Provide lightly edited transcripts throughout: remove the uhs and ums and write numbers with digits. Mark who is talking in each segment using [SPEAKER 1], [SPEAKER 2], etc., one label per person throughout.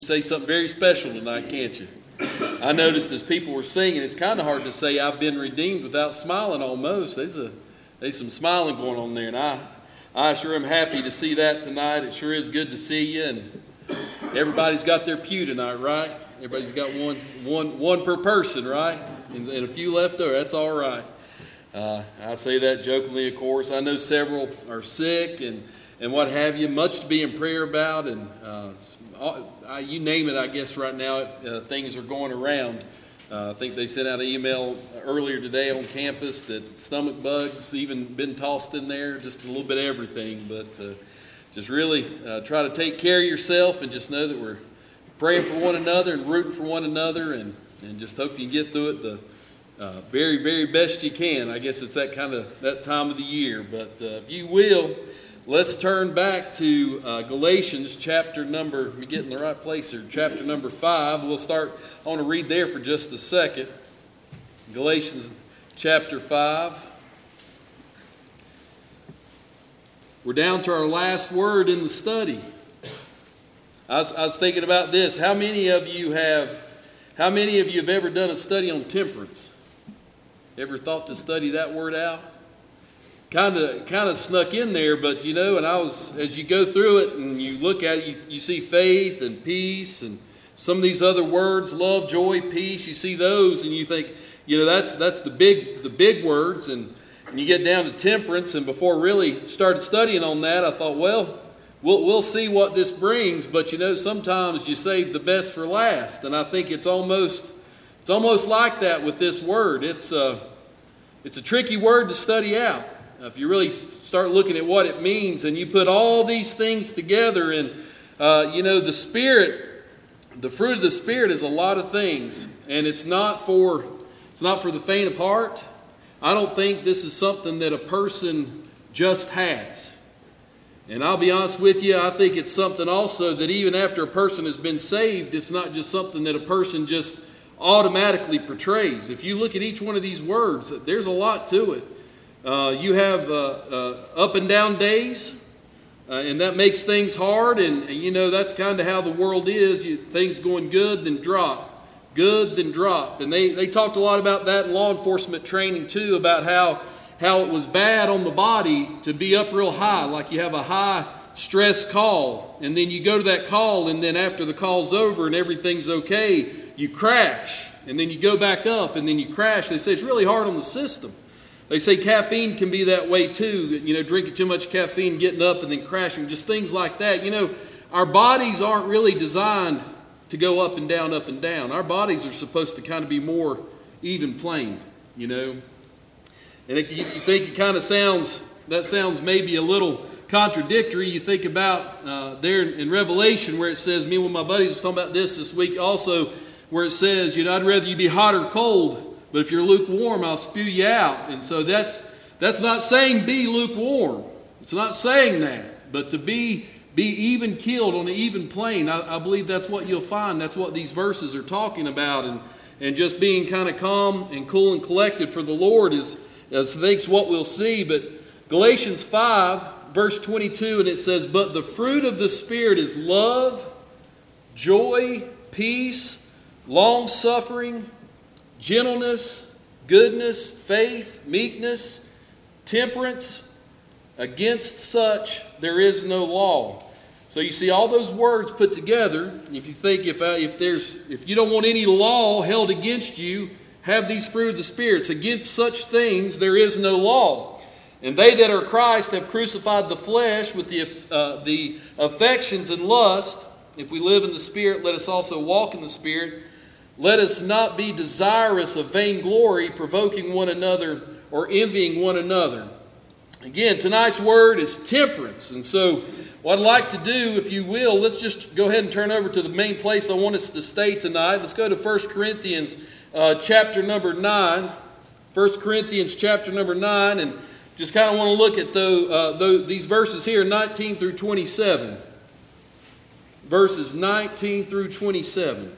[SPEAKER 1] Say something very special tonight, can't you? I noticed as people were singing, it's kind of hard to say I've been redeemed without smiling almost. There's some smiling going on there, and I sure am happy to see that tonight. It sure is good to see you, and everybody's got their pew tonight, right? Everybody's got one per person, right? And a few left over. That's all right. I say that jokingly, of course. I know several are sick and what have you, much to be in prayer about, and you name it, I guess right now things are going around. I think they sent out an email earlier today on campus that stomach bugs even been tossed in there, just a little bit of everything. But just really try to take care of yourself and just know that we're praying for one another and rooting for one another, and just hope you get through it the very, very best you can. I guess it's that time of the year. But if you will, let's turn back to Galatians chapter number, let me get in the right place here, chapter number 5. We'll start, I want to read there for just a second. Galatians chapter 5. We're down to our last word in the study. I was thinking about this. How many of you have ever done a study on temperance? Ever thought to study that word out? Kind of snuck in there, but and as you go through it and you look at it, you see faith and peace and some of these other words, love, joy, peace. You see those and you think, that's the big words, and you get down to temperance. And before I really started studying on that, I thought, well, we'll see what this brings. But sometimes you save the best for last, and I think it's almost like that with this word. It's a tricky word to study out. If you really start looking at what it means and you put all these things together, and the Spirit, the fruit of the Spirit is a lot of things, and it's not for the faint of heart. I don't think this is something that a person just has. And I'll be honest with you, I think it's something also that even after a person has been saved, it's not just something that a person just automatically portrays. If you look at each one of these words, there's a lot to it. You have up and down days, and that makes things hard, and that's kind of how the world is. Things going good, then drop, good, then drop. And they talked a lot about that in law enforcement training too, about how it was bad on the body to be up real high, like you have a high stress call, and then you go to that call, and then after the call's over and everything's okay, you crash, and then you go back up, and then you crash. They say it's really hard on the system. They say caffeine can be that way too, drinking too much caffeine, getting up and then crashing, just things like that. Our bodies aren't really designed to go up and down, up and down. Our bodies are supposed to kind of be more even planed, And you think it kind of sounds maybe a little contradictory. You think about there in Revelation where it says, me and one of my buddies was talking about this week also, where it says, I'd rather you be hot or cold, but if you're lukewarm, I'll spew you out. And so that's not saying be lukewarm. It's not saying that. But to be even keeled on an even plane, I believe that's what you'll find. That's what these verses are talking about. And just being kind of calm and cool and collected for the Lord is I think what we'll see. But Galatians 5, verse 22, and it says, but the fruit of the Spirit is love, joy, peace, long-suffering, gentleness, goodness, faith, meekness, temperance. Against such there is no law. So you see all those words put together. If you think if you don't want any law held against you, have these fruit of the spirits. Against such things there is no law. And they that are Christ have crucified the flesh with the affections and lust. If we live in the Spirit, let us also walk in the Spirit. Let us not be desirous of vainglory, provoking one another or envying one another. Again, tonight's word is temperance. And so what I'd like to do, if you will, let's just go ahead and turn over to the main place I want us to stay tonight. Let's go to 1 Corinthians chapter number 9. 1 Corinthians chapter number 9, and just kind of want to look at these verses here, 19 through 27. Verses 19 through 27.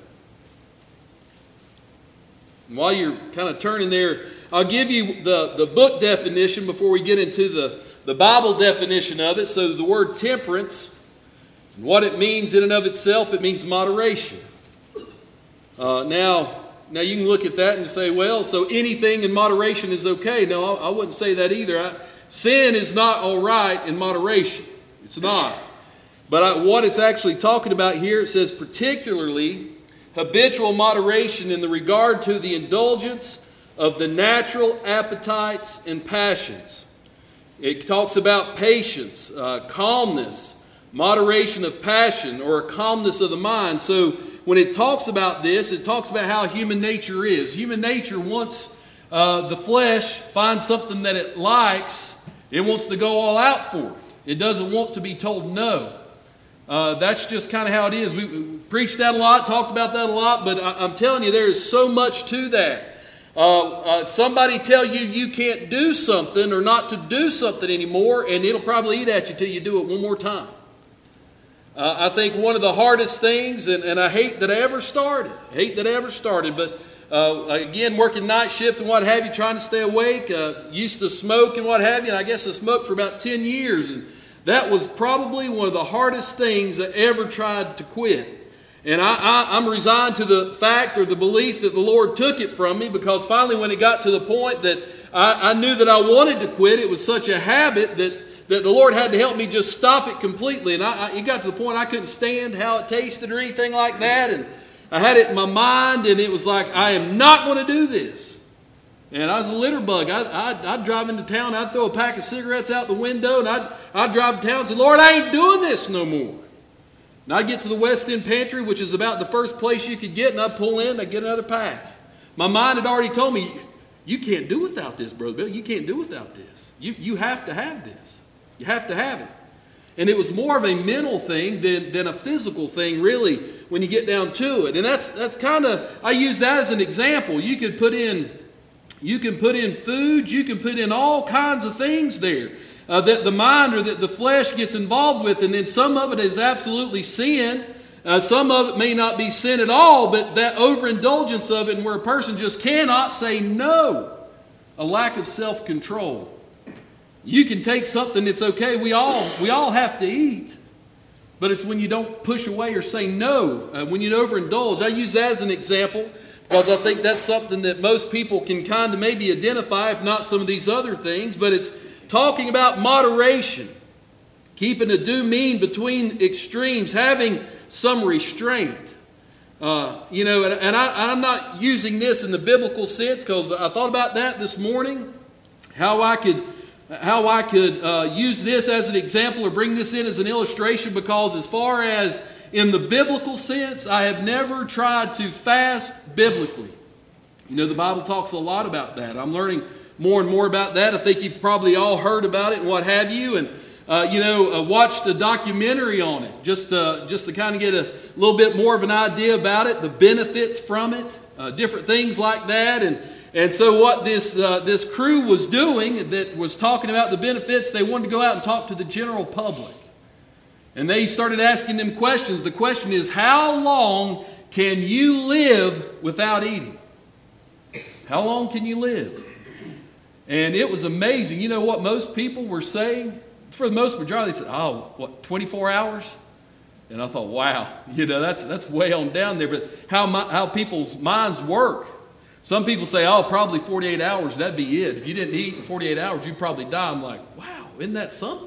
[SPEAKER 1] And while you're kind of turning there, I'll give you the book definition before we get into the Bible definition of it. So the word temperance And what it means in and of itself, it means moderation. Now you can look at that and say, well, so anything in moderation is okay. No, I wouldn't say that either. Sin is not all right in moderation. It's not. But what it's actually talking about here, it says particularly habitual moderation in the regard to the indulgence of the natural appetites and passions. It talks about patience, calmness, moderation of passion, or a calmness of the mind. So when it talks about this, it talks about how human nature is. Human nature wants the flesh finds something that it likes, it wants to go all out for it. It doesn't want to be told no. That's just kind of how it is. We preached that a lot, talked about that a lot, but I'm telling you, there is so much to that. Somebody tell you you can't do something or not to do something anymore, and it'll probably eat at you till you do it one more time. I think one of the hardest things, and I hate that I ever started, but again, working night shift and what have you, trying to stay awake, used to smoke and what have you, and I guess I smoked for about 10 years, and that was probably one of the hardest things I ever tried to quit. And I'm resigned to the fact or the belief that the Lord took it from me, because finally when it got to the point that I knew that I wanted to quit, it was such a habit that the Lord had to help me just stop it completely. And it got to the point I couldn't stand how it tasted or anything like that. And I had it in my mind, and it was like, I am not going to do this. And I was a litter bug. I'd drive into town, I'd throw a pack of cigarettes out the window, and I'd drive to town and say, Lord, I ain't doing this no more. And I'd get to the West End Pantry, which is about the first place you could get, and I'd pull in and I'd get another pack. My mind had already told me, you can't do without this, Brother Bill. You can't do without this. You have to have this. You have to have it. And it was more of a mental thing than a physical thing, really, when you get down to it. And that's kind of, I use that as an example. You can put in food, you can put in all kinds of things there that the mind or that the flesh gets involved with, and then some of it is absolutely sin. Some of it may not be sin at all, but that overindulgence of it, and where a person just cannot say no, a lack of self-control. You can take something that's okay. We all have to eat, but it's when you don't push away or say no, when you overindulge. I use that as an example because I think that's something that most people can kind of maybe identify, if not some of these other things. But it's talking about moderation, keeping a due mean between extremes, having some restraint. And I'm not using this in the biblical sense, because I thought about that this morning, how I could use this as an example or bring this in as an illustration, because as far as in the biblical sense, I have never tried to fast biblically. The Bible talks a lot about that. I'm learning more and more about that. I think you've probably all heard about it and what have you, and watched a documentary on it just to kind of get a little bit more of an idea about it, the benefits from it, different things like that. And so what this crew was doing that was talking about the benefits, they wanted to go out and talk to the general public. And they started asking them questions. The question is, how long can you live without eating? How long can you live? And it was amazing. You know what most people were saying? For the most majority, they said, 24 hours? And I thought, wow, that's way on down there. But how people's minds work. Some people say, probably 48 hours, that'd be it. If you didn't eat in 48 hours, you'd probably die. I'm like, wow, isn't that something?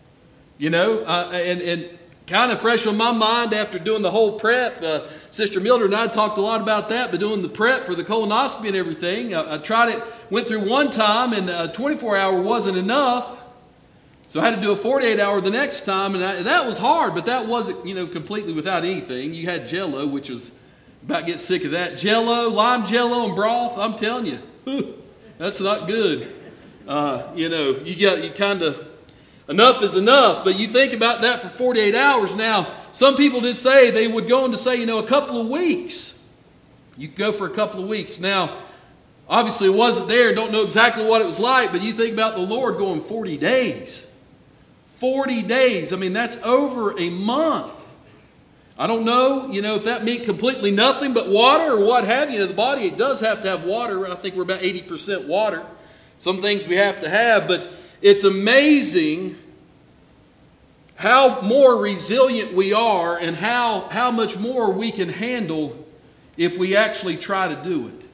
[SPEAKER 1] And kind of fresh on my mind after doing the whole prep. Sister Mildred and I talked a lot about that, but doing the prep for the colonoscopy and everything. I tried it, went through one time, and a 24-hour wasn't enough. So I had to do a 48-hour the next time, and that was hard, but that wasn't, completely without anything. You had Jell-O, which was about to get sick of that. Jell-O, lime Jell-O and broth, I'm telling you, that's not good. You kind of, enough is enough, but you think about that for 48 hours. Now, some people did say they would go on to say, a couple of weeks. You could go for a couple of weeks. Now, obviously it wasn't there, don't know exactly what it was like, but you think about the Lord going 40 days. 40 days, that's over a month. I don't know, if that meant completely nothing but water or what have you. The body, it does have to have water. I think we're about 80% water. Some things we have to have, but it's amazing how more resilient we are and how much more we can handle if we actually try to do it.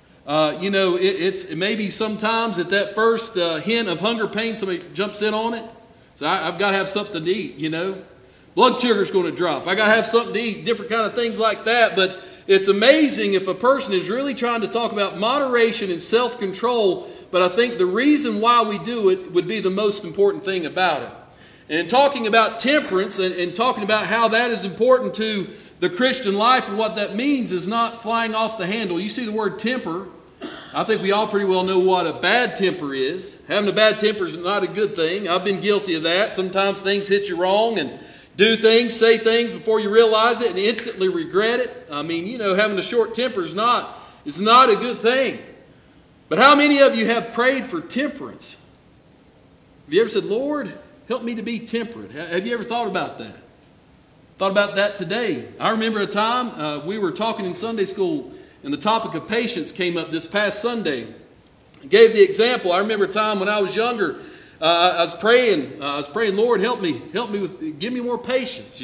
[SPEAKER 1] It's maybe sometimes at that first hint of hunger pain, somebody jumps in on it. So I've got to have something to eat, Blood sugar's going to drop. I got to have something to eat, different kind of things like that. But it's amazing if a person is really trying to talk about moderation and self-control, but I think the reason why we do it would be the most important thing about it. And talking about temperance and talking about how that is important to the Christian life and what that means is not flying off the handle. You see the word temper. I think we all pretty well know what a bad temper is. Having a bad temper is not a good thing. I've been guilty of that. Sometimes things hit you wrong and do things, say things before you realize it and instantly regret it. Having a short temper is not a good thing. But how many of you have prayed for temperance? Have you ever said, Lord, help me to be temperate? Have you ever thought about that? Thought about that today. I remember a time we were talking in Sunday school and the topic of patience came up this past Sunday. I gave the example. I remember a time when I was younger, I was praying, Lord, help me give me more patience,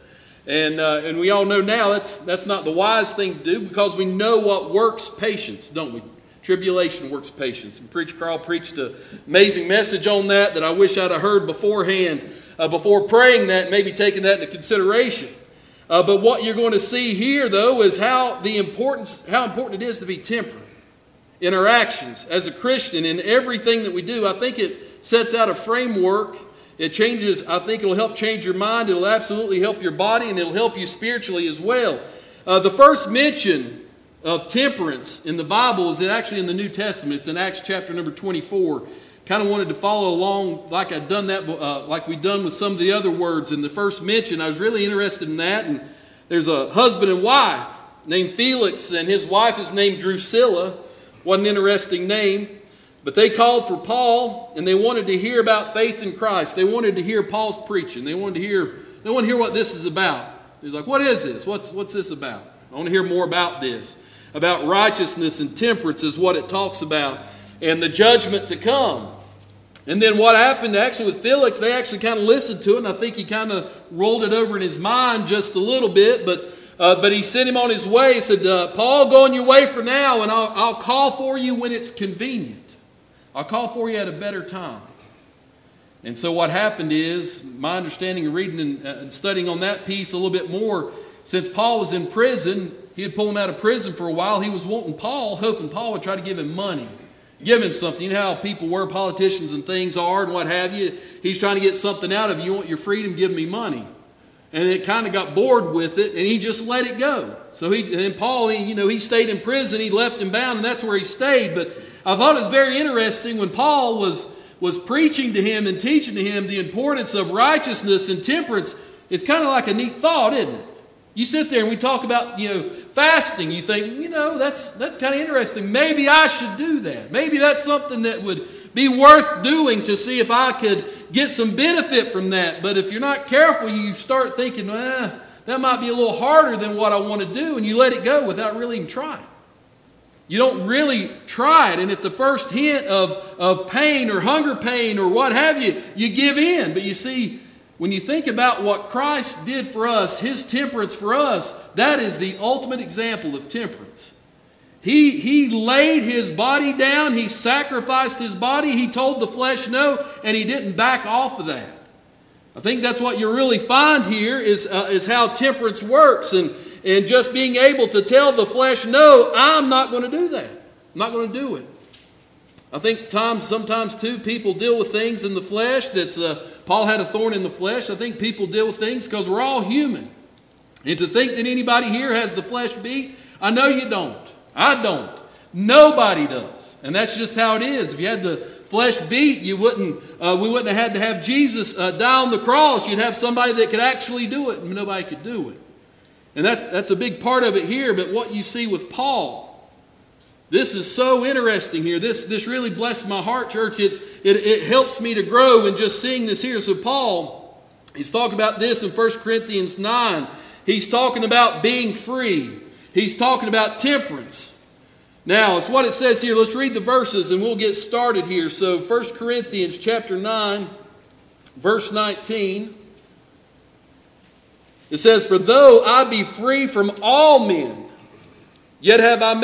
[SPEAKER 1] And we all know now that's not the wise thing to do because we know what works patience, don't we? Tribulation works patience. And Preacher Carl preached an amazing message on that I wish I'd have heard beforehand, before praying that and maybe taking that into consideration. But what you're going to see here, though, is how important it is to be temperate in our actions as a Christian in everything that we do. I think it sets out a framework. It changes. I think it'll help change your mind. It'll absolutely help your body, and it'll help you spiritually as well. The first mention of temperance in the Bible is actually in the New Testament. It's in Acts chapter number 24. Kind of wanted to follow along like I'd done that, like we've done with some of the other words in the first mention. I was really interested in that. And there's a husband and wife named Felix, and his wife is named Drusilla. What an interesting name. But they called for Paul, and they wanted to hear about faith in Christ. They wanted to hear Paul's preaching. They wanted to hear what this is about. He's like, what is this? What's this about? I want to hear more about this. About righteousness and temperance is what it talks about, and the judgment to come. And then what happened actually with Felix, they actually kind of listened to it, and I think he kind of rolled it over in his mind just a little bit, but he sent him on his way. He said, Paul, go on your way for now, and I'll call for you when it's convenient. I'll call for you at a better time. And so what happened is, my understanding of reading and studying on that piece a little bit more, since Paul was in prison, he had pulled him out of prison for a while. He was wanting Paul, hoping Paul would try to give him money. Give him something. You know how people were, politicians and things are and what have you. He's trying to get something out of you. You want your freedom, give me money. And it kind of got bored with it, and he just let it go. So Paul, he stayed in prison. He left him bound, and that's where he stayed. But I thought it was very interesting when Paul was preaching to him and teaching to him the importance of righteousness and temperance. It's kind of like a neat thought, isn't it? You sit there and we talk about, fasting. You think, that's kind of interesting. Maybe I should do that. Maybe that's something that would be worth doing to see if I could get some benefit from that. But if you're not careful, you start thinking, that might be a little harder than what I want to do, and you let it go without really even trying. You don't really try it, and at the first hint of pain or hunger pain or what have you, you give in. But you see, when you think about what Christ did for us, his temperance for us, that is the ultimate example of temperance. He laid his body down, he sacrificed his body, he told the flesh no, and he didn't back off of that. I think that's what you really find here is how temperance works, and just being able to tell the flesh no, I'm not going to do that. I'm not going to do it. I think sometimes too, people deal with things in the flesh Paul had a thorn in the flesh. I think people deal with things because we're all human. And to think that anybody here has the flesh beat, I know you don't. I don't. Nobody does. And that's just how it is. If you had the flesh beat, we wouldn't have had to have Jesus die on the cross. You'd have somebody that could actually do it, and nobody could do it. And that's a big part of it here. But what you see with Paul, this is so interesting here. This really blessed my heart, church. It helps me to grow in just seeing this here. So Paul, he's talking about this in 1 Corinthians 9. He's talking about being free. He's talking about temperance. Now, it's what it says here. Let's read the verses and we'll get started here. So 1 Corinthians chapter 9, verse 19. It says, "For though I be free from all men, yet have I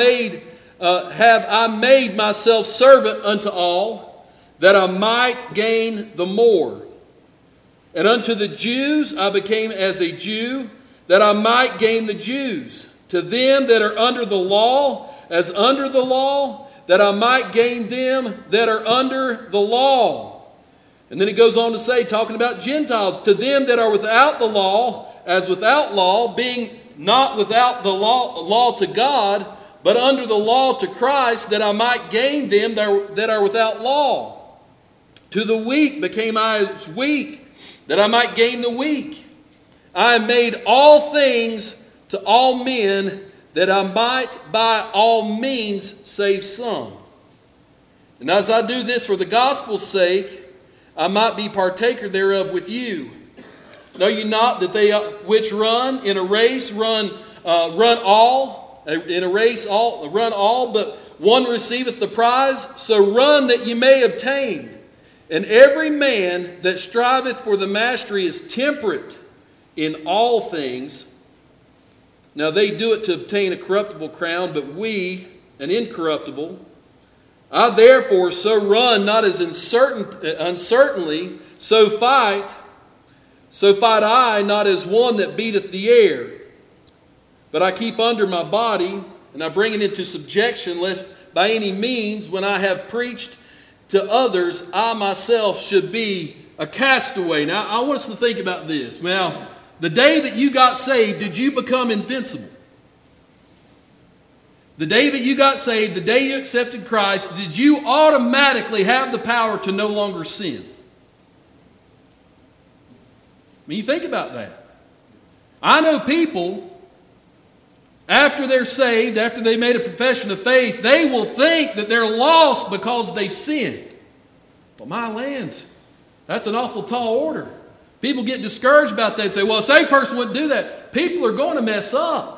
[SPEAKER 1] made myself servant unto all, that I might gain the more. And unto the Jews I became as a Jew, that I might gain the Jews. To them that are under the law, as under the law, that I might gain them that are under the law." And then it goes on to say, talking about Gentiles, "To them that are without the law, as without law, being not without the law to God, but under the law to Christ, that I might gain them that are without law. To the weak became I as weak, that I might gain the weak. I am made all things to all men, that I might by all means save some. And as I do this for the gospel's sake, I might be partaker thereof with you. Know ye not that they which run in a race run all, in a race all run all, but one receiveth the prize? So run that ye may obtain. And every man that striveth for the mastery is temperate in all things. Now they do it to obtain a corruptible crown, but we an incorruptible. I therefore so run, not as uncertainly, so fight I, not as one that beateth the air. But I keep under my body, and I bring it into subjection, lest by any means, when I have preached to others, I myself should be a castaway. Now, I want us to think about this. Now, the day that you got saved, did you become invincible? The day that you got saved, the day you accepted Christ, did you automatically have the power to no longer sin? I mean, you think about that. I know people, after they're saved, after they made a profession of faith, they will think that they're lost because they've sinned. But my lands, that's an awful tall order. People get discouraged about that and say, well, a saved person wouldn't do that. People are going to mess up.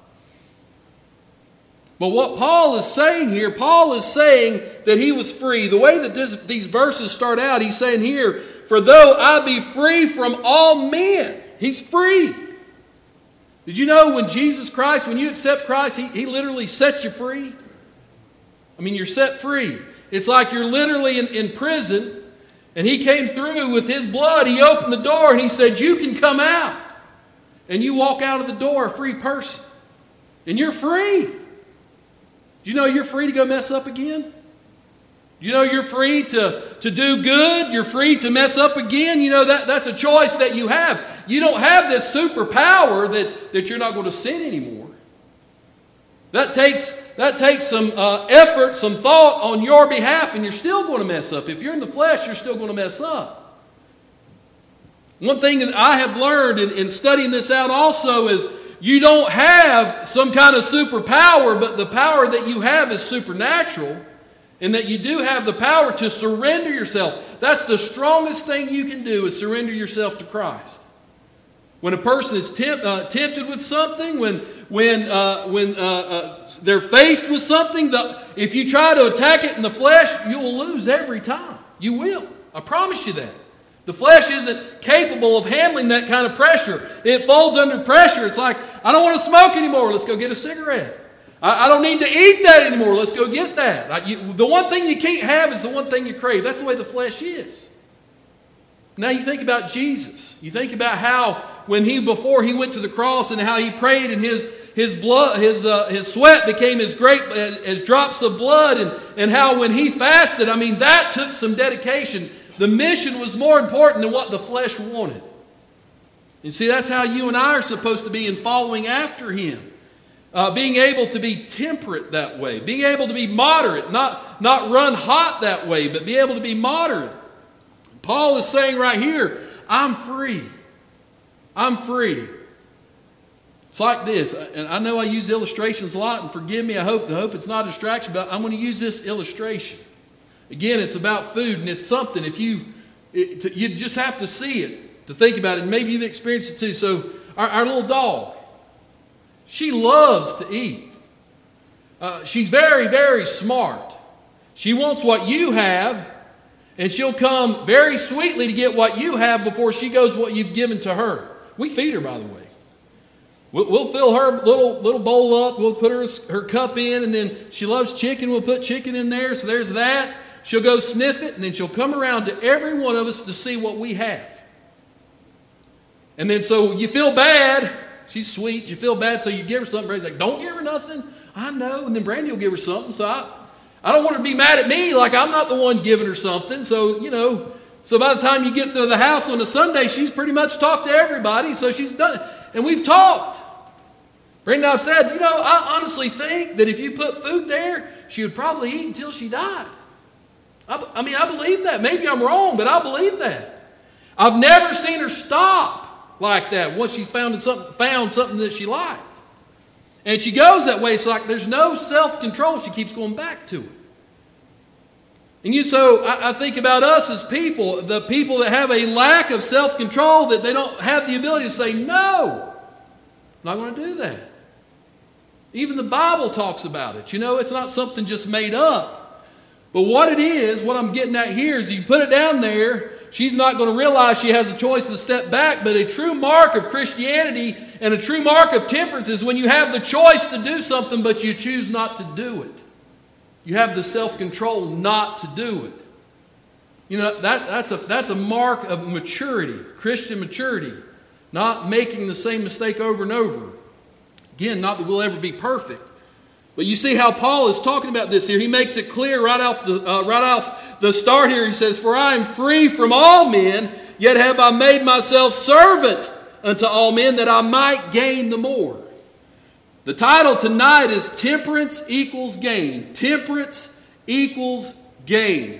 [SPEAKER 1] But what Paul is saying here, Paul is saying that he was free. The way that these verses start out, he's saying here, "For though I be free from all men," he's free. Did you know when Jesus Christ, when you accept Christ, he literally sets you free? I mean, you're set free. It's like you're literally in prison, and he came through with his blood. He opened the door and he said, "You can come out." And you walk out of the door a free person. And you're free. Do you know you're free to go mess up again? Do you know you're free to do good? You're free to mess up again? You know that's a choice that you have. You don't have this superpower that you're not going to sin anymore. That takes some effort, some thought on your behalf, and you're still going to mess up. If you're in the flesh, you're still going to mess up. One thing that I have learned in studying this out also is you don't have some kind of superpower, but the power that you have is supernatural, and that you do have the power to surrender yourself. That's the strongest thing you can do, is surrender yourself to Christ. When a person is tempted with something, when they're faced with something, if you try to attack it in the flesh, you will lose every time. You will. I promise you that. The flesh isn't capable of handling that kind of pressure. It folds under pressure. It's like, I don't want to smoke anymore. Let's go get a cigarette. I don't need to eat that anymore. Let's go get that. The one thing you can't have is the one thing you crave. That's the way the flesh is. Now you think about Jesus. You think about how before he went to the cross and how he prayed, and his blood, his sweat became as drops of blood, and how when he fasted, I mean, that took some dedication. The mission was more important than what the flesh wanted. You see, that's how you and I are supposed to be in following after him. Being able to be temperate that way. Being able to be moderate. Not run hot that way, but be able to be moderate. Paul is saying right here, I'm free. I'm free. It's like this. And I know I use illustrations a lot, and forgive me, I hope it's not a distraction, but I'm going to use this illustration. Again, it's about food, and it's something, you just have to see it to think about it. And maybe you've experienced it too. So our little dog, she loves to eat. She's very, very smart. She wants what you have, and she'll come very sweetly to get what you have before she goes what you've given to her. We feed her, by the way. We'll fill her little bowl up. We'll put her cup in, and then she loves chicken. We'll put chicken in there. So there's that. She'll go sniff it, and then she'll come around to every one of us to see what we have. And then so you feel bad. She's sweet. You feel bad, so you give her something. Brandy's like, don't give her nothing. I know. And then Brandy will give her something. So I don't want her to be mad at me like I'm not the one giving her something. So, so by the time you get to the house on a Sunday, she's pretty much talked to everybody. So she's done. And we've talked. Brandy and I have said, I honestly think that if you put food there, she would probably eat until she died. I believe that. Maybe I'm wrong, but I believe that. I've never seen her stop like that once she's found something that she liked. And she goes that way. It's like there's no self-control. She keeps going back to it. And so I think about us as people, the people that have a lack of self-control, that they don't have the ability to say, no, I'm not going to do that. Even the Bible talks about it. It's not something just made up. But what it is, what I'm getting at here is you put it down there, she's not going to realize she has a choice to step back. But a true mark of Christianity and a true mark of temperance is when you have the choice to do something, but you choose not to do it. You have the self-control not to do it. That's a mark of maturity, Christian maturity. Not making the same mistake over and over. Again, not that we'll ever be perfect. But you see how Paul is talking about this here. He makes it clear right off the start here. He says, for I am free from all men, yet have I made myself servant unto all men, that I might gain the more. The title tonight is Temperance Equals Gain. Temperance equals gain.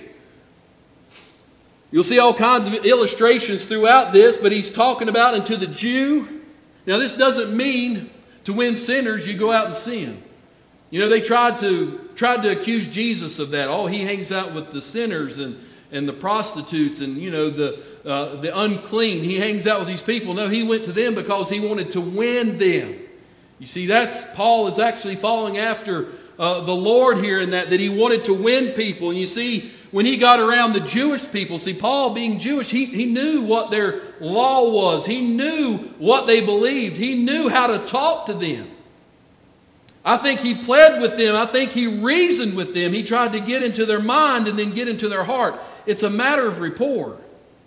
[SPEAKER 1] You'll see all kinds of illustrations throughout this, but he's talking about unto the Jew. Now this doesn't mean to win sinners, you go out and sin. They tried to accuse Jesus of that. Oh, he hangs out with the sinners and the prostitutes and, the unclean. He hangs out with these people. No, he went to them because he wanted to win them. You see, Paul is actually following after the Lord here in that he wanted to win people. And you see, when he got around the Jewish people, Paul being Jewish, he knew what their law was. He knew what they believed. He knew how to talk to them. I think he pled with them. I think he reasoned with them. He tried to get into their mind and then get into their heart. It's a matter of rapport.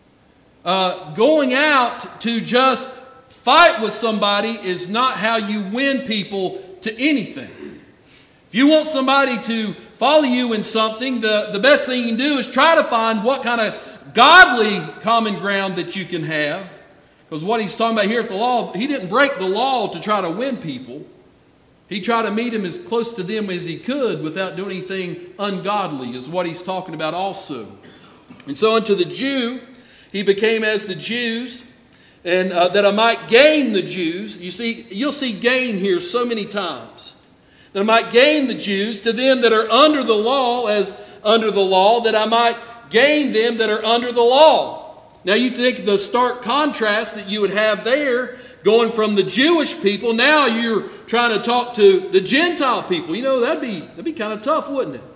[SPEAKER 1] Going out to just fight with somebody is not how you win people to anything. If you want somebody to follow you in something, the best thing you can do is try to find what kind of godly common ground that you can have. Because what he's talking about here at the law, he didn't break the law to try to win people. He tried to meet them as close to them as he could without doing anything ungodly, is what he's talking about also. And so unto the Jew, he became as the Jews, and that I might gain the Jews. You'll see gain here so many times. That I might gain the Jews, to them that are under the law as under the law, that I might gain them that are under the law. Now you think the stark contrast that you would have there, going from the Jewish people, now you're trying to talk to the Gentile people. That'd be kind of tough, wouldn't it?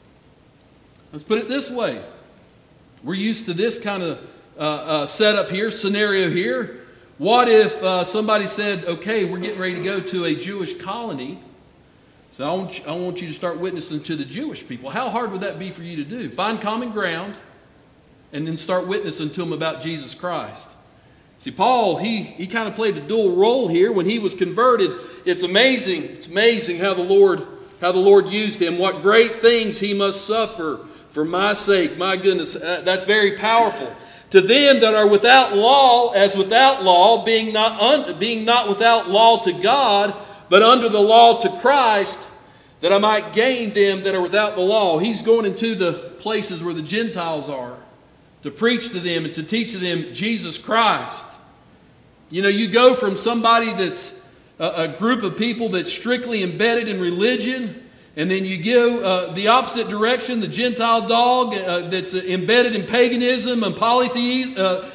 [SPEAKER 1] Let's put it this way. We're used to this kind of setup here, scenario here. What if somebody said, okay, we're getting ready to go to a Jewish colony, so I want you to start witnessing to the Jewish people. How hard would that be for you to do? Find common ground and then start witnessing to them about Jesus Christ. See, Paul, he kind of played a dual role here when he was converted. It's amazing. It's amazing how the Lord used him. What great things he must suffer for my sake. My goodness, that's very powerful. To them that are without law, as without law, being not without law to God, but under the law to Christ, that I might gain them that are without the law. He's going into the places where the Gentiles are to preach to them and to teach to them Jesus Christ. You go from somebody that's a group of people that's strictly embedded in religion, and then you go the opposite direction, the Gentile dog that's embedded in paganism and polytheism,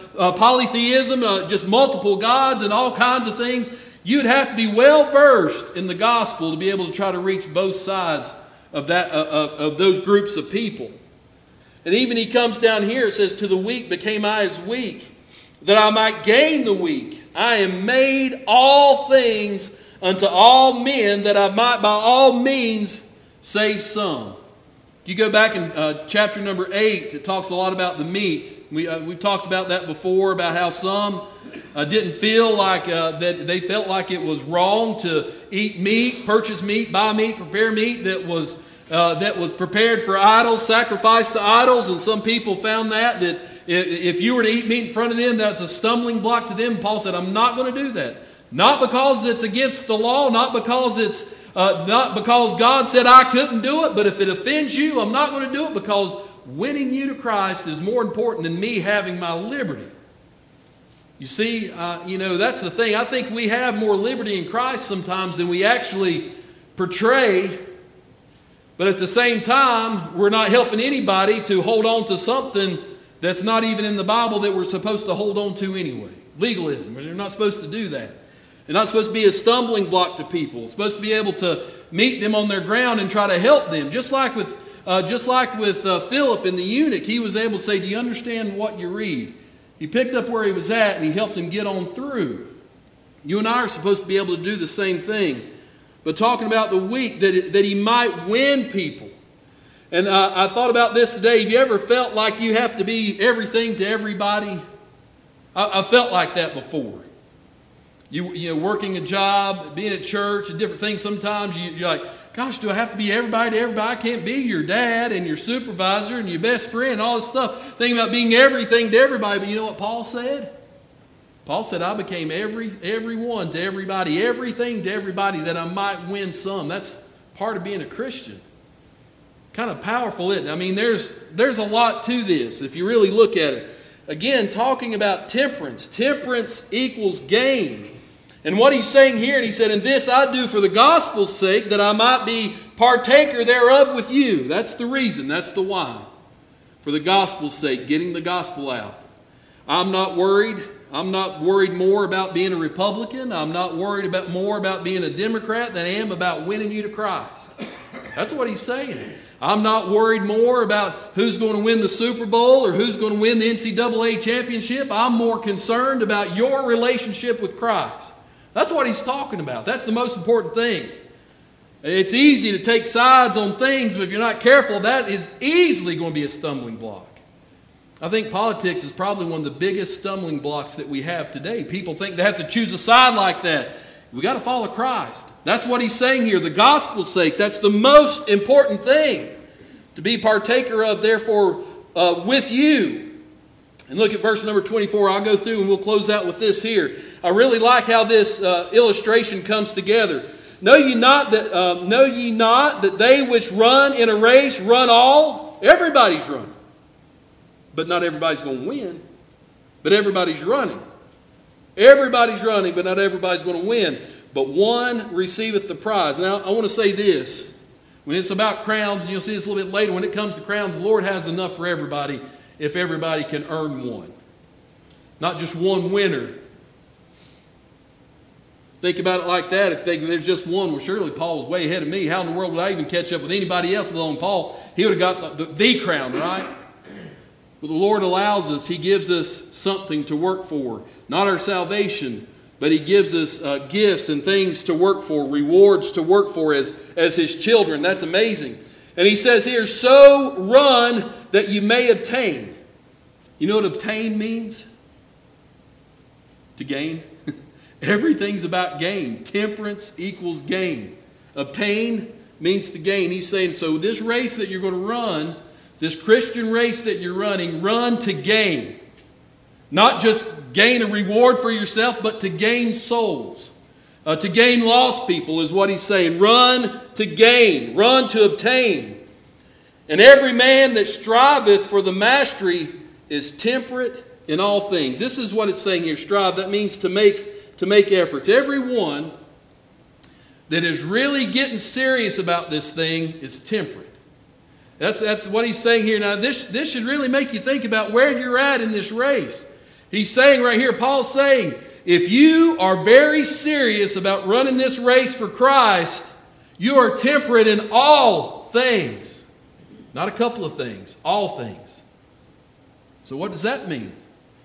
[SPEAKER 1] just multiple gods and all kinds of things. You'd have to be well versed in the gospel to be able to try to reach both sides of that of those groups of people. And even he comes down here, it says, to the weak became I as weak, that I might gain the weak. I am made all things unto all men, that I might by all means save some. If you go back in chapter number 8, it talks a lot about the meat. We've talked about that before, about how some didn't feel like that they felt like it was wrong to eat meat, purchase meat, buy meat, prepare meat that was prepared for idols, sacrificed to idols. And some people found that if you were to eat meat in front of them, that's a stumbling block to them. Paul said, I'm not going to do that. Not because it's against the law, not because God said I couldn't do it, but if it offends you, I'm not going to do it, because winning you to Christ is more important than me having my liberty. You see, that's the thing. I think we have more liberty in Christ sometimes than we actually portray. But at the same time, we're not helping anybody to hold on to something that's not even in the Bible that we're supposed to hold on to anyway. Legalism. We're not supposed to do that. They're not supposed to be a stumbling block to people. We're supposed to be able to meet them on their ground and try to help them. Just like with Philip and the eunuch, he was able to say, do you understand what you read? He picked up where he was at and he helped him get on through. You and I are supposed to be able to do the same thing. But talking about the weak, that he might win people. And I thought about this today. Have you ever felt like you have to be everything to everybody? I felt like that before. You know, working a job, being at church, and different things. Sometimes you're like, gosh, do I have to be everybody to everybody? I can't be your dad and your supervisor and your best friend and all this stuff. Thinking about being everything to everybody. But you know what Paul said? Paul said, I became everyone to everybody, everything to everybody, that I might win some. That's part of being a Christian. Kind of powerful, isn't it? I mean, there's a lot to this if you really look at it. Again, talking about temperance. Temperance equals gain. And what he's saying here, and he said, and this I do for the gospel's sake, that I might be partaker thereof with you. That's the reason. That's the why. For the gospel's sake, getting the gospel out. I'm not worried. I'm not worried more about being a Republican. I'm not worried more about being a Democrat than I am about winning you to Christ. That's what he's saying. I'm not worried more about who's going to win the Super Bowl or who's going to win the NCAA championship. I'm more concerned about your relationship with Christ. That's what he's talking about. That's the most important thing. It's easy to take sides on things, but if you're not careful, that is easily going to be a stumbling block. I think politics is probably one of the biggest stumbling blocks that we have today. People think they have to choose a side like that. We got to follow Christ. That's what he's saying here, the gospel's sake. That's the most important thing to be partaker of, therefore, with you. And look at verse number 24. I'll go through and we'll close out with this here. I really like how this illustration comes together. Know ye not that they which run in a race run all? Everybody's running. But not everybody's going to win. But everybody's running. Everybody's running, but not everybody's going to win. But one receiveth the prize. Now, I want to say this. When it's about crowns, and you'll see this a little bit later, when it comes to crowns, the Lord has enough for everybody if everybody can earn one. Not just one winner. Think about it like that. If there's just one, well, surely Paul was way ahead of me. How in the world would I even catch up with anybody else along Paul? He would have got the crown, right? But the Lord allows us. He gives us something to work for. Not our salvation, but He gives us gifts and things to work for, rewards to work for as His children. That's amazing. And He says here, so run that you may obtain. You know what obtain means? To gain. Everything's about gain. Temperance equals gain. Obtain means to gain. He's saying, so this race that you're going to run, this Christian race that you're running, run to gain. Not just gain a reward for yourself, but to gain souls. To gain lost people is what he's saying. Run to gain. Run to obtain. And every man that striveth for the mastery is temperate in all things. This is what it's saying here. Strive, that means to make efforts. Everyone that is really getting serious about this thing is temperate. That's what he's saying here. Now, this should really make you think about where you're at in this race. He's saying right here, Paul's saying, if you are very serious about running this race for Christ, you are temperate in all things. Not a couple of things, all things. So what does that mean?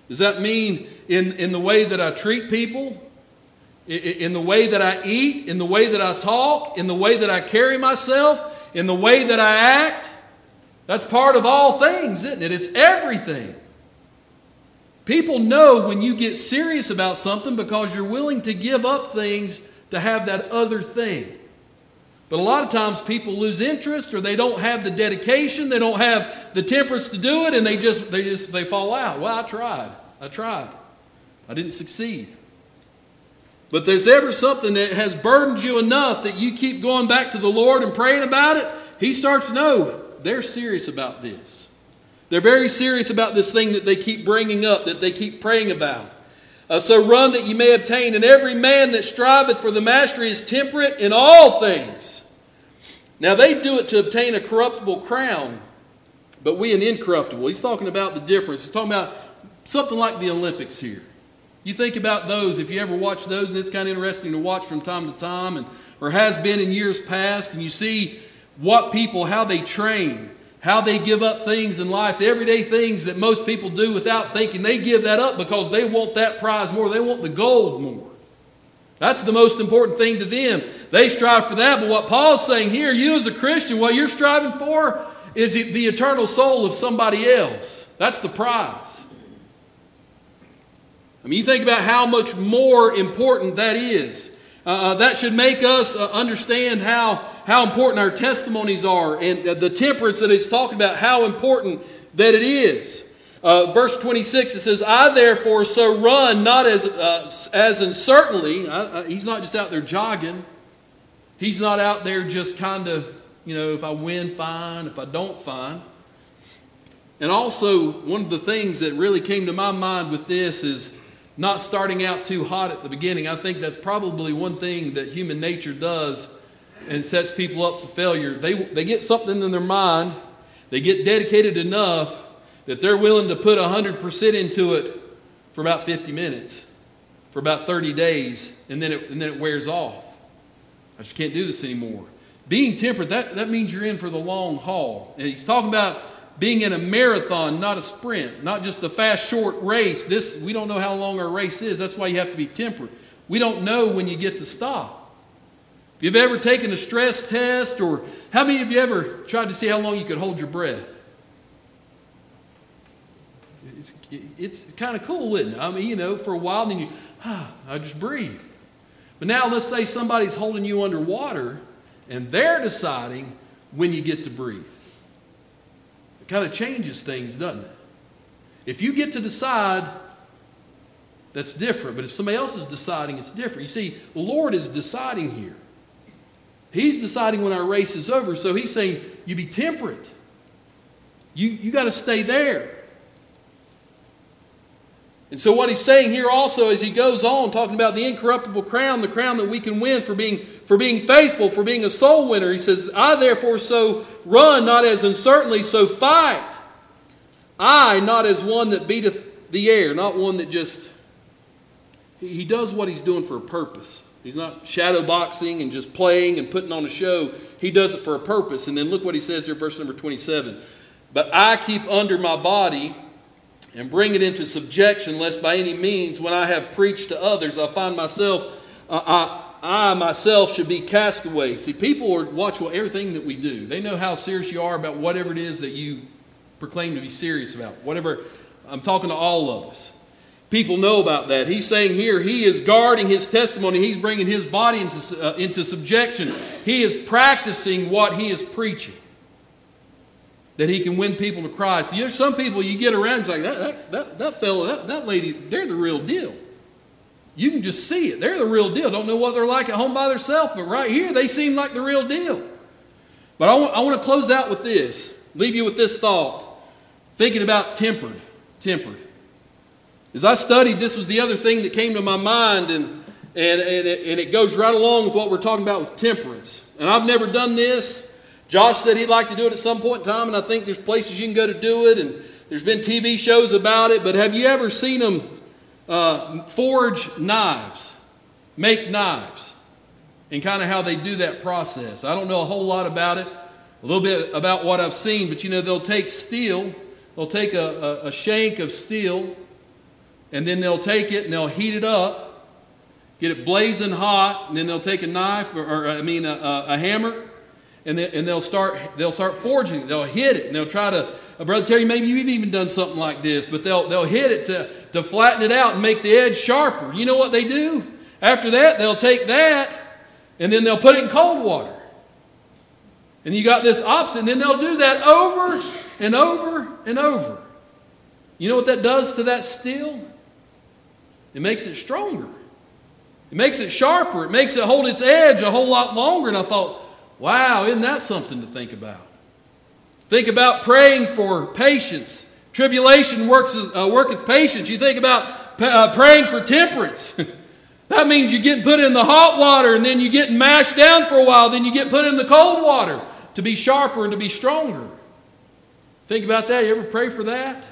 [SPEAKER 1] Does that mean in the way that I treat people? In the way that I eat? In the way that I talk? In the way that I carry myself? In the way that I act? That's part of all things, isn't it? It's everything. People know when you get serious about something because you're willing to give up things to have that other thing. But a lot of times people lose interest, or they don't have the dedication, they don't have the temperance to do it, and they fall out. Well, I tried. I didn't succeed. But there's ever something that has burdened you enough that you keep going back to the Lord and praying about it, He starts to know they're serious about this. They're very serious about this thing that they keep bringing up, that they keep praying about. So run that you may obtain. And every man that striveth for the mastery is temperate in all things. Now they do it to obtain a corruptible crown, but we an incorruptible. He's talking about the difference. He's talking about something like the Olympics here. You think about those, if you ever watch those, and it's kind of interesting to watch from time to time, or has been in years past, and you see what people, how they train, how they give up things in life, the everyday things that most people do without thinking. They give that up because they want that prize more. They want the gold more. That's the most important thing to them. They strive for that. But what Paul's saying here, you as a Christian, what you're striving for is the eternal soul of somebody else. That's the prize. I mean, you think about how much more important that is. That should make us understand how important our testimonies are, and the temperance that it's talking about, how important that it is. Verse 26, it says, I therefore so run, not as uncertainly. He's not just out there jogging. He's not out there just kind of, if I win, fine. If I don't, fine. And also, one of the things that really came to my mind with this is not starting out too hot at the beginning. I think that's probably one thing that human nature does and sets people up for failure. They get something in their mind, they get dedicated enough that they're willing to put 100% into it for about 50 minutes, for about 30 days, and then it wears off. I just can't do this anymore. Being temperate, that means you're in for the long haul. And he's talking about being in a marathon, not a sprint, not just a fast, short race. We don't know how long our race is. That's why you have to be temperate. We don't know when you get to stop. If you've ever taken a stress test, or how many of you ever tried to see how long you could hold your breath? It's kind of cool, isn't it? I mean, for a while, then I just breathe. But now let's say somebody's holding you underwater, and they're deciding when you get to breathe. It kind of changes things, doesn't it? If you get to decide, that's different. But if somebody else is deciding, it's different. You see, the Lord is deciding here. He's deciding when our race is over. So He's saying, you be temperate. You got to stay there. And so what He's saying here also, as He goes on, talking about the incorruptible crown, the crown that we can win for being faithful, for being a soul winner. He says, I therefore so run, not as uncertainly, so fight. I, not as one that beateth the air, not one that just... He does what he's doing for a purpose. He's not shadow boxing and just playing and putting on a show. He does it for a purpose. And then look what he says here, verse number 27. But I keep under my body and bring it into subjection, lest by any means, when I have preached to others, I find myself, I myself should be cast away. See, people watch everything that we do. They know how serious you are about whatever it is that you proclaim to be serious about. Whatever, I'm talking to all of us. People know about that. He's saying here, he is guarding his testimony. He's bringing his body into subjection. He is practicing what he is preaching, that he can win people to Christ. There's some people you get around, it's like, that fellow, that lady, they're the real deal. You can just see it. They're the real deal. Don't know what they're like at home by themselves, but right here, they seem like the real deal. But I want to close out with this, leave you with this thought, thinking about tempered. As I studied, this was the other thing that came to my mind, and it goes right along with what we're talking about with temperance. And I've never done this. Josh said he'd like to do it at some point in time, and I think there's places you can go to do it, and there's been TV shows about it. But have you ever seen them forge knives, make knives, and kind of how they do that process? I don't know a whole lot about it, a little bit about what I've seen, but they'll take steel, they'll take a shank of steel, and then they'll take it and they'll heat it up, get it blazing hot, and then they'll take a knife a hammer, and they'll start forging it. They'll hit it, and they'll try to. Brother Terry, maybe you've even done something like this, but they'll hit it to flatten it out and make the edge sharper. You know what they do? After that, they'll take that, and then they'll put it in cold water. And you got this opposite, and then they'll do that over and over and over. You know what that does to that steel? It makes it stronger. It makes it sharper. It makes it hold its edge a whole lot longer. And I thought, wow, isn't that something to think about? Think about praying for patience. Tribulation worketh patience. You think about praying for temperance. That means you're getting put in the hot water, and then you're getting mashed down for a while. Then you get put in the cold water to be sharper and to be stronger. Think about that. You ever pray for that?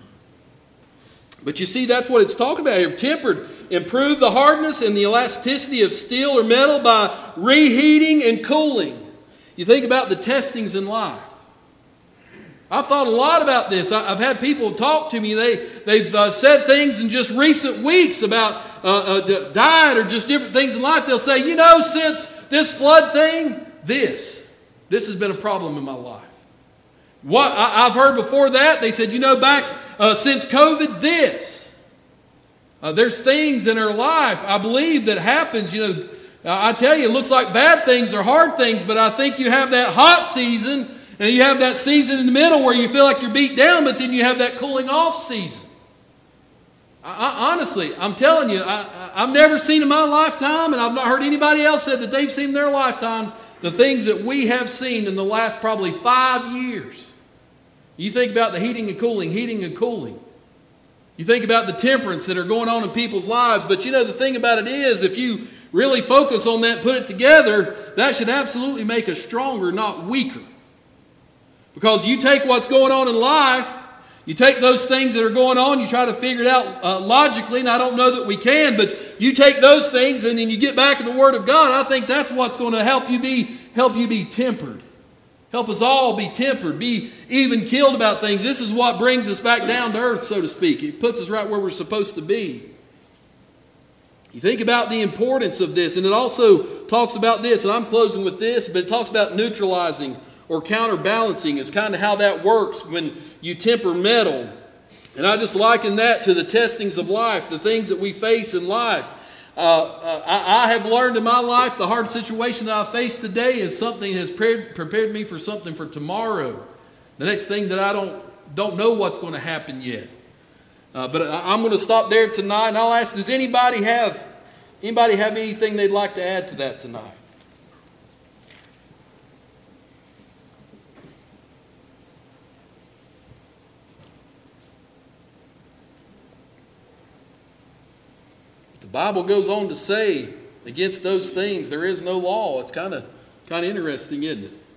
[SPEAKER 1] But you see, that's what it's talking about here. Tempered. Improve the hardness and the elasticity of steel or metal by reheating and cooling. You think about the testings in life. I've thought a lot about this. I've had people talk to me. They've said things in just recent weeks about diet or just different things in life. They'll say, since this flood thing, this has been a problem in my life. What I've heard before that, they said, back since COVID, this. There's things in our life, I believe, that happens. I tell you, it looks like bad things or hard things, but I think you have that hot season, and you have that season in the middle where you feel like you're beat down, but then you have that cooling off season. Honestly, I'm telling you, I've never seen in my lifetime, and I've not heard anybody else say that they've seen in their lifetime the things that we have seen in the last probably 5 years. You think about the heating and cooling. You think about the temperance that are going on in people's lives. But the thing about it is, if you really focus on that, put it together, that should absolutely make us stronger, not weaker. Because you take what's going on in life, you take those things that are going on, you try to figure it out logically, and I don't know that we can, but you take those things and then you get back in the Word of God. I think that's what's going to help you be tempered. Help us all be tempered, be even keeled about things. This is what brings us back down to earth, so to speak. It puts us right where we're supposed to be. You think about the importance of this, and it also talks about this, and I'm closing with this, but it talks about neutralizing or counterbalancing is kind of how that works when you temper metal. And I just liken that to the testings of life, the things that we face in life. I have learned in my life the hard situation that I face today is something that has prepared me for something for tomorrow. The next thing that I don't know what's going to happen yet. But I'm going to stop there tonight, and I'll ask, does anybody have anything they'd like to add to that tonight? The Bible goes on to say, against those things there is no law. It's kind of interesting, isn't it?